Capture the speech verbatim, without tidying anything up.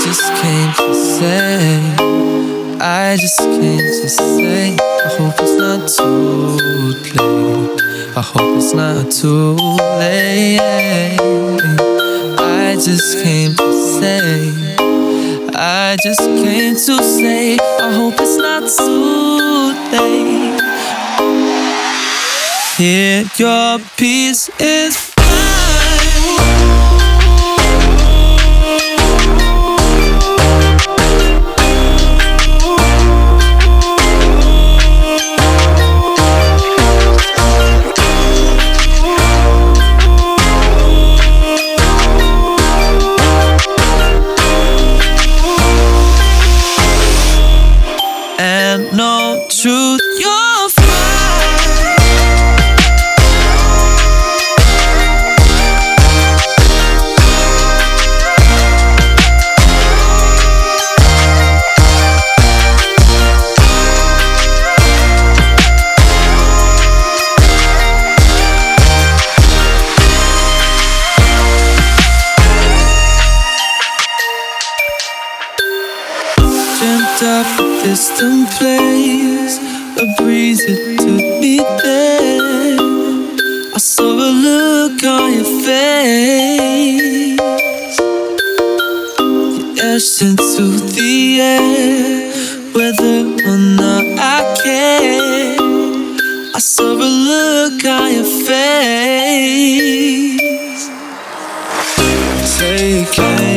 just came to say, I just came to say, I hope it's not too late. I hope it's not too late. I just came to say, I just came to say, I hope it's not too late. Here, your peace is mine. And no truth, you're fine. Dreamt up a distant place, a breeze it took me there. I saw a look on your face. You etched into the air, whether or not I care. I saw a look on your face. Taking